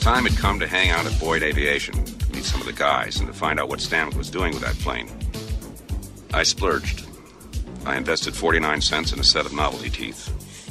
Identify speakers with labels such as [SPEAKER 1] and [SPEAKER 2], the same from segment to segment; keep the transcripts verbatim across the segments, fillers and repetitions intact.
[SPEAKER 1] time had come to hang out at Boyd Aviation, to meet some of the guys, and to find out what Stanwick was doing with that plane. I splurged. I invested forty-nine cents in a set of novelty teeth.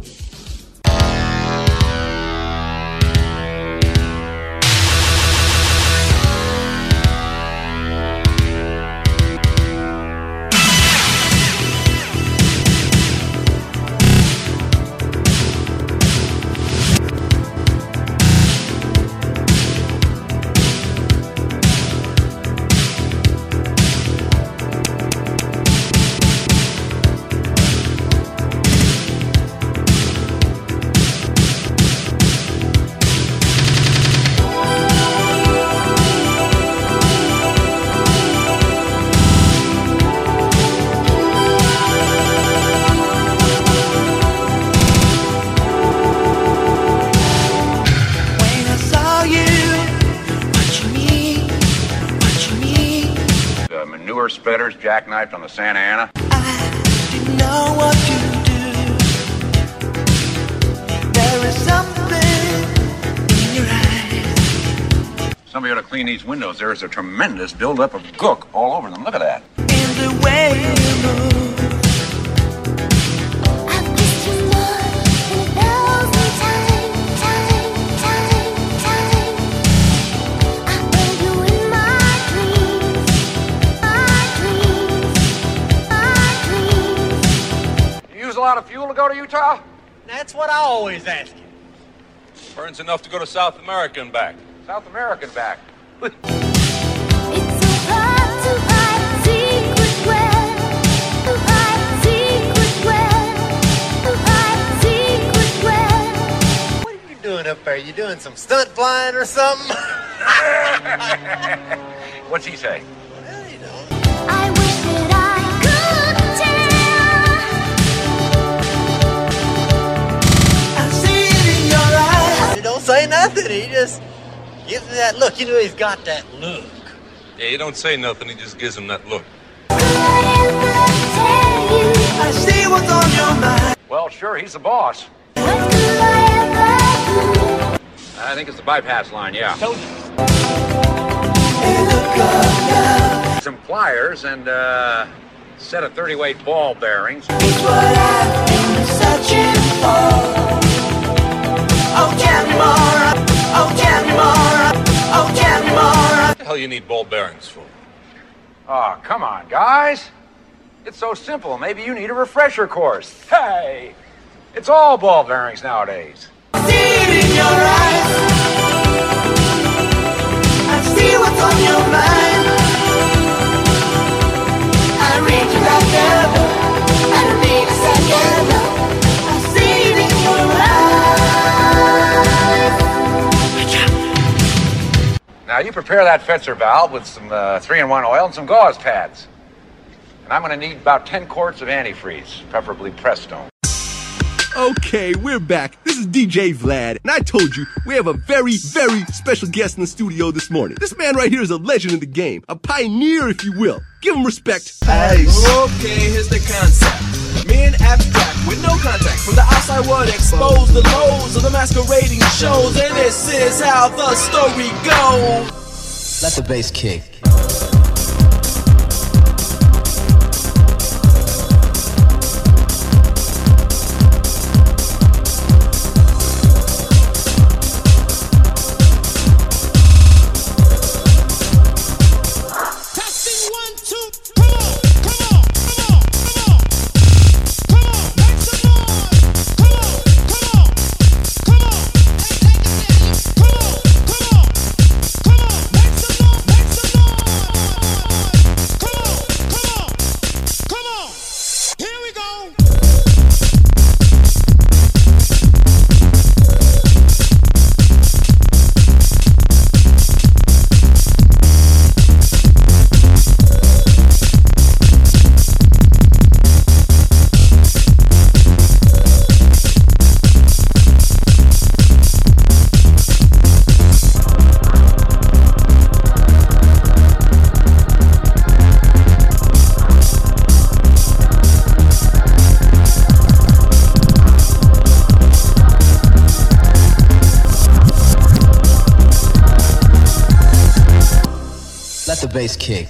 [SPEAKER 1] Spreaders jackknifed on the Santa Ana.
[SPEAKER 2] I didn't know what to do. There is something in your eyes.
[SPEAKER 1] Somebody ought to clean these windows. There is a tremendous buildup of gook all over them. Look at that.
[SPEAKER 2] In the way you move. I've kissed you more than a thousand times, time, time, time. I hold you in my dreams.
[SPEAKER 1] Use a lot of fuel to go to Utah?
[SPEAKER 3] That's what I always ask you.
[SPEAKER 4] Burns enough to go to South America and back.
[SPEAKER 1] South America and back.
[SPEAKER 2] It's so hard to hide secret where, to hide secret where, to hide secret where.
[SPEAKER 3] What are you doing up there? You doing some stunt flying or something?
[SPEAKER 1] What's he say?
[SPEAKER 3] Well, you know.
[SPEAKER 2] I wish that I could tell. I see it in your eyes.
[SPEAKER 3] He don't say nothing. He just gives me that look. You know he's got that look.
[SPEAKER 4] Yeah, he don't say nothing, he just gives him that look.
[SPEAKER 2] Could I ever tell you?
[SPEAKER 3] I see what's on your mind.
[SPEAKER 1] Well, sure, he's the boss.
[SPEAKER 2] What could I ever do?
[SPEAKER 1] I think it's the bypass line, yeah.
[SPEAKER 3] Told you.
[SPEAKER 2] Hey, look up now.
[SPEAKER 1] Some pliers and uh, a set of thirty weight ball bearings.
[SPEAKER 2] It's what I've been searching for. Oh, tell me more. Oh, tell me more. Oh, tell me more.
[SPEAKER 4] What the hell you need ball bearings for?
[SPEAKER 1] Oh, come on, guys. It's so simple. Maybe you need a refresher course. Hey, it's all ball bearings nowadays.
[SPEAKER 2] I see it in your eyes. I see what's on your mind. I read you right there. I don't need a second. I see it in your eyes.
[SPEAKER 1] Now, you prepare that Fetzer valve with some uh, three in one oil and some gauze pads. And I'm going to need about ten quarts of antifreeze, preferably Prestone.
[SPEAKER 5] Okay, we're back. This is D J Vlad, and I told you we have a very, very special guest in the studio this morning. This man right here is a legend in the game, a pioneer, if you will. Give him respect.
[SPEAKER 6] Ice. Okay, here's the concept. Me and abstract with no contact from the outside world, expose the lows of the masquerading shows, and this is how the story goes.
[SPEAKER 7] Let the bass kick. Let the bass kick.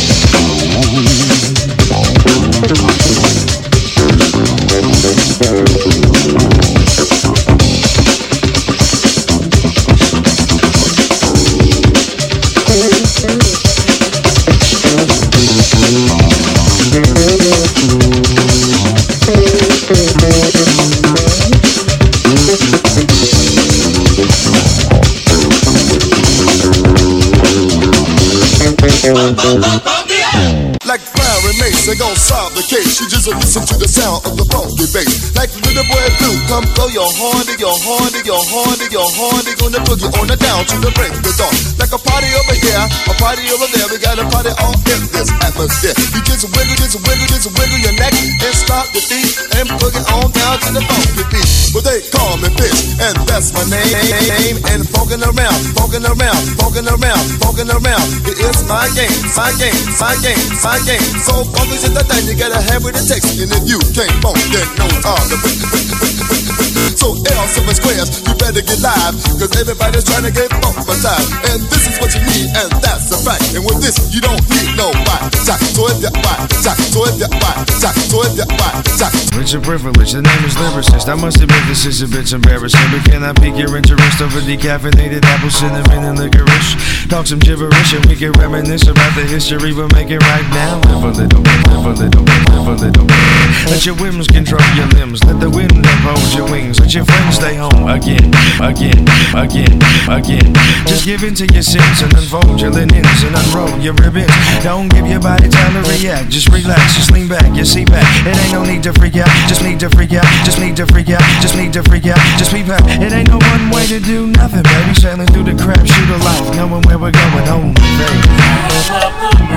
[SPEAKER 8] Like Clary Mace, they gon' solve the case. You just listen to the sound of the funky bass. Like little boy blue, come throw your horn, your horn, your horn, your horn. They gonna boogie on the down to the break of dawn. Like a party over here, a party over there. We got a party all in this atmosphere. You just wiggle, just wiggle, just wiggle your neck and stop the beat and boogie on down to the funky beat. But they call me Fish, and that's my name. And funkin' around, funkin' around, funkin' around, funkin' around. It is my game, my game, my game, my game. So funky is the thing you gotta have with it takes. And if you can't funk, then no time to break, break, break, break, break. So L seven squares, you better get live, cause everybody's trying to get funk by time. And this is what you need, and that's a fact. And with this, you don't need no white jack. So if you're white jack, so if you're white jack, so if you're white jack.
[SPEAKER 9] It's a privilege, the name is lyricist. I must admit this is a bit embarrassing, but can I pique your interest over decaffeinated apple cinnamon and licorice? Talk some gibberish and we can reminisce about the history, but make it right now. Live a little bit, live a little bit, live a little bit. Let your whims control your limbs, let the wind impose your wings. Let your friends stay home again, again, again, again. Just give in to your sins and unfold your linens and unroll your ribbons. Don't give your body time to react, just relax, just lean back, you see back. It ain't no need to freak out, just need to freak out, just need to freak out, just need to freak out, just be back. It ain't no one way to do nothing, baby. Sailing through the crap shoot of life, knowing where we're going home, baby.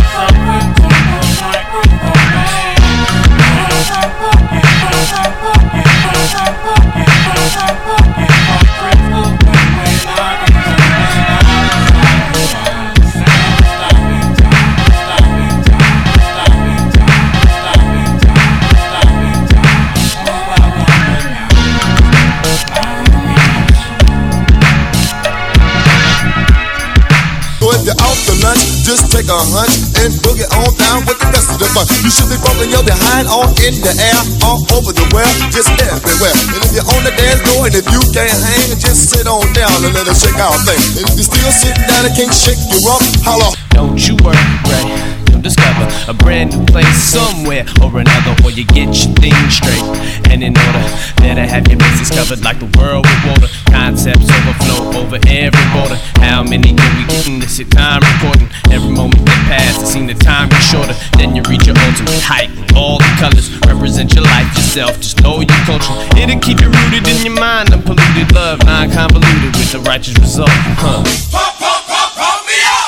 [SPEAKER 8] Just take a hunch and boogie on down with the rest of the fun. You should be bumping your behind all in the air, all over the world, just everywhere. And if you're on the dance floor and if you can't hang, just sit on down and let us shake our thing. And if you're still sitting down and can't shake your rump, holla.
[SPEAKER 10] Don't you worry, you'll discover a brand new place somewhere or another, or you get your things straight. And in order, better have your bases covered like the world with water. Concepts overflow over every border. How many can we get in this at time recording? Every moment that passes, it seems the time gets shorter. Then you reach your ultimate height. All the colors represent your life, yourself. Just know your culture. It'll keep you rooted in your mind. Unpolluted love, non-convoluted with the righteous result. Huh? Pop, pop, pop, pop me up!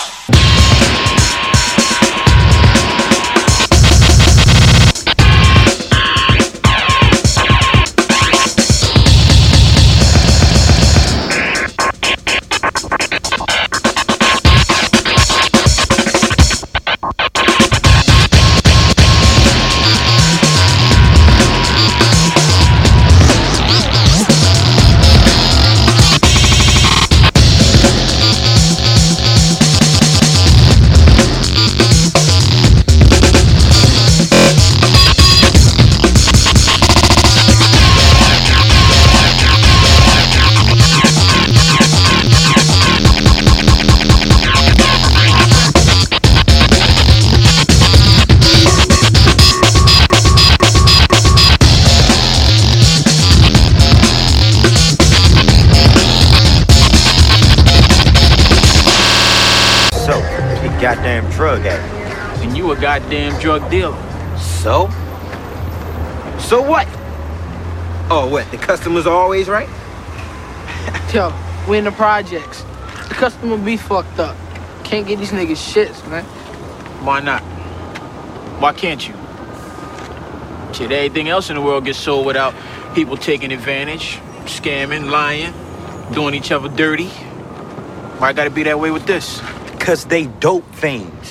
[SPEAKER 3] Goddamn drug addict.
[SPEAKER 11] And you a goddamn drug dealer.
[SPEAKER 3] So? So what? Oh, what? The customers are always right?
[SPEAKER 12] Yo, we in the projects. The customer be fucked up. Can't get these niggas shits, man.
[SPEAKER 11] Why not? Why can't you? Shit, everything else in the world gets sold without people taking advantage, scamming, lying, doing each other dirty. Why gotta be that way with this?
[SPEAKER 3] Because they dope fiends.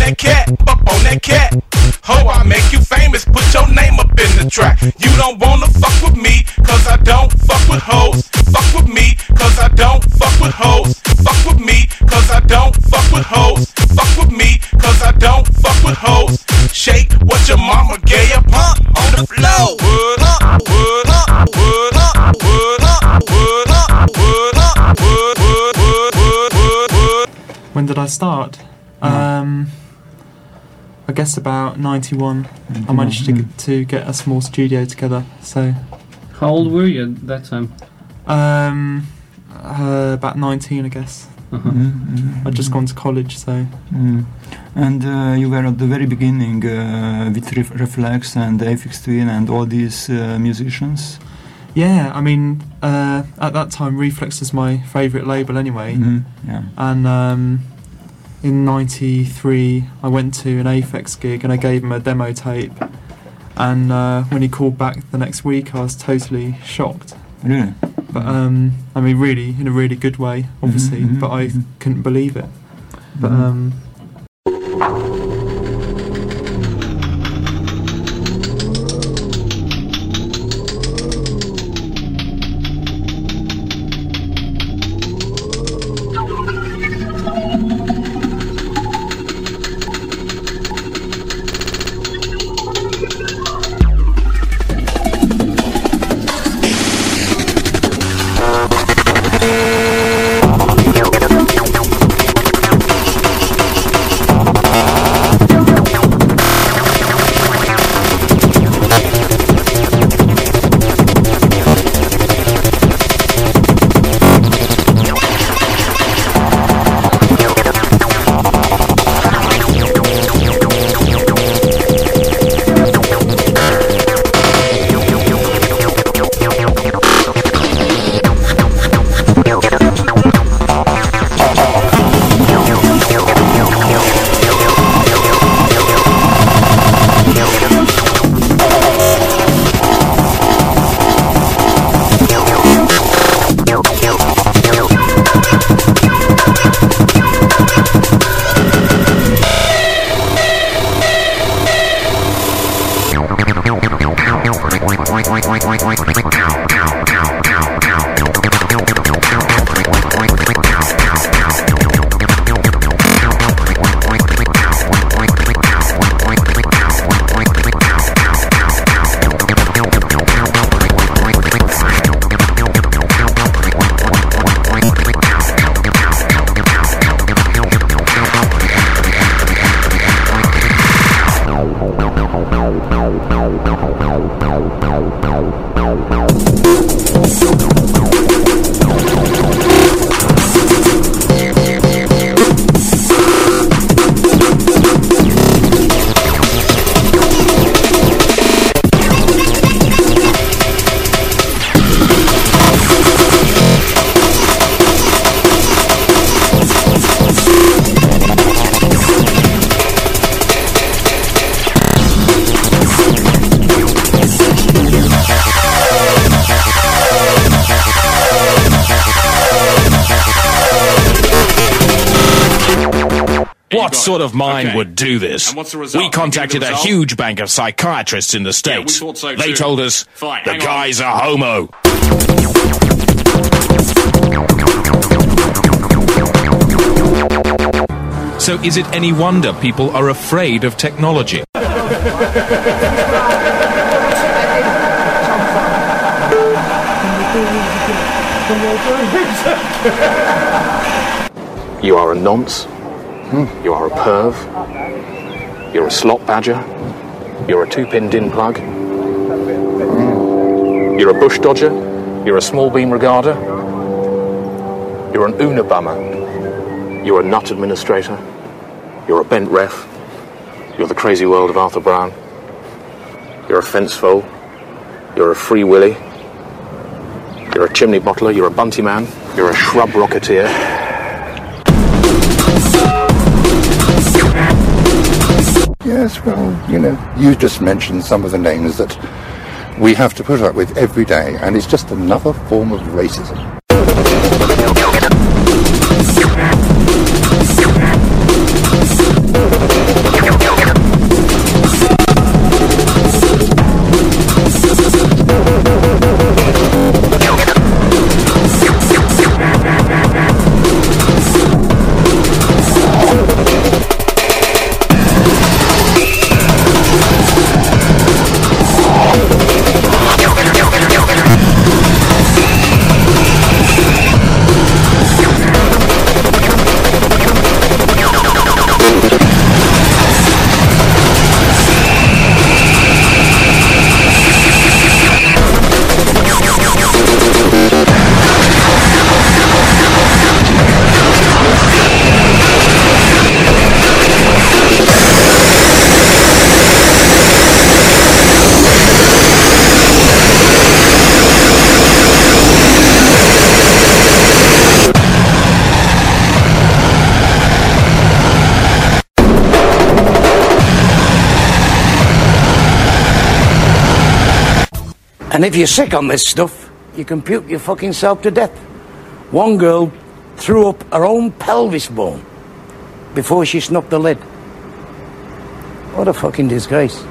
[SPEAKER 13] that cat, up on that cat. Ho, I make you famous, put your name up in the track. You don't wanna fuck with me, cause I don't fuck with hoes. Fuck with me, cause I don't fuck with hoes. Fuck with me, cause I don't fuck with hoes. Fuck with me, cause I don't fuck with hoes. Shake what your mama gave you, pump on the floor. Wood up, wood up, wood up, wood up, wood up, wood up, wood, wood, wood, wood, wood, wood.
[SPEAKER 14] When did I start? Um, I guess about ninety-one. I managed to get, to get a small studio together. So,
[SPEAKER 15] how old were you at that time?
[SPEAKER 14] Um, uh, about nineteen, I guess.
[SPEAKER 15] Uh-huh.
[SPEAKER 14] Mm-hmm. I'd just gone to college, so.
[SPEAKER 16] Mm. And uh, you were at the very beginning uh, with Ref- Reflex and Aphex Twin and all these uh, musicians.
[SPEAKER 14] Yeah, I mean, uh, at that time, Reflex was my favourite label anyway.
[SPEAKER 16] Mm-hmm. Yeah.
[SPEAKER 14] And um, in ninety-three, I went to an Aphex gig and I gave him a demo tape. And uh, when he called back the next week, I was totally shocked.
[SPEAKER 16] Really?
[SPEAKER 14] But um, I mean, really, in a really good way, obviously.
[SPEAKER 16] Mm-hmm,
[SPEAKER 14] but I
[SPEAKER 16] mm-hmm.
[SPEAKER 14] couldn't believe it. But
[SPEAKER 16] Mm-hmm.
[SPEAKER 14] um,
[SPEAKER 17] What sort of mind okay. would do this?
[SPEAKER 18] And what's the result?
[SPEAKER 17] We contacted
[SPEAKER 18] the
[SPEAKER 17] a
[SPEAKER 18] result?
[SPEAKER 17] huge bank of psychiatrists in the States.
[SPEAKER 18] Yeah, we thought so
[SPEAKER 17] they
[SPEAKER 18] too.
[SPEAKER 17] told us
[SPEAKER 18] Fine,
[SPEAKER 17] the
[SPEAKER 18] hang
[SPEAKER 17] guy's
[SPEAKER 18] on.
[SPEAKER 17] a homo. So is it any wonder people are afraid of technology?
[SPEAKER 19] You are a nonce. Hmm. You are a perv. You're a slot badger. You're a two-pin din plug. Hmm. You're a bush dodger. You're a small beam regarder. You're an Unabomber. You're a nut administrator. You're a bent ref. You're the crazy world of Arthur Brown. You're a fence foal. You're a free willy. You're a chimney bottler. You're a bunty man. You're a shrub rocketeer.
[SPEAKER 20] Yes, well, you know, you just mentioned some of the names that we have to put up with every day, and it's just another form of racism.
[SPEAKER 18] And if you're sick on this stuff, you can puke your fucking self to death. One girl threw up her own pelvis bone before she snuffed the lid. What a fucking disgrace.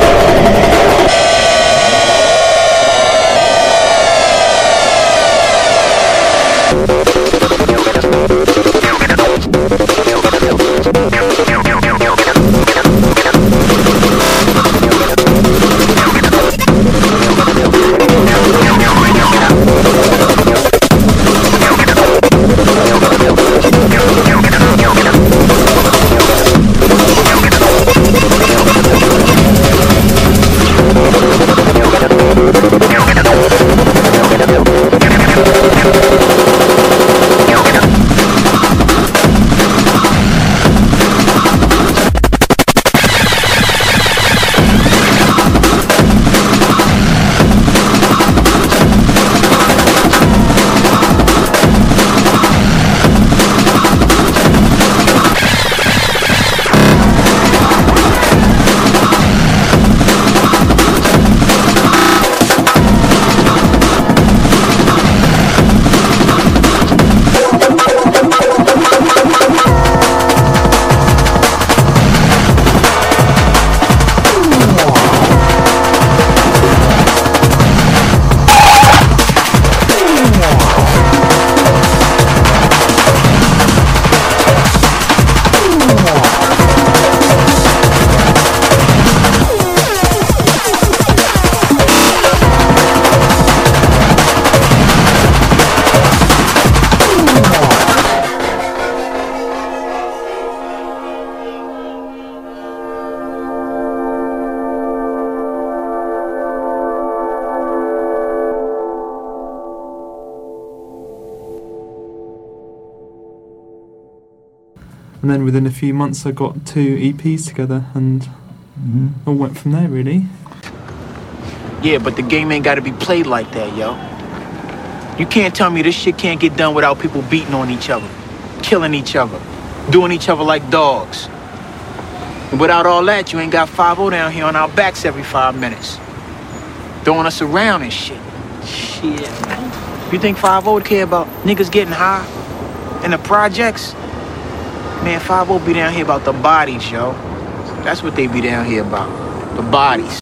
[SPEAKER 14] And then within a few months I got two E Ps together and mm-hmm. all went from there really.
[SPEAKER 11] Yeah, but the game ain't gotta be played like that, yo. You can't tell me this shit can't get done without people beating on each other, killing each other, doing each other like dogs. And without all that, you ain't got five oh down here on our backs every five minutes. Throwing us around and shit. Shit, man. You think five oh would care about niggas getting high in the projects? Man, five oh be down here about the bodies, yo. That's what they be down here about. The bodies.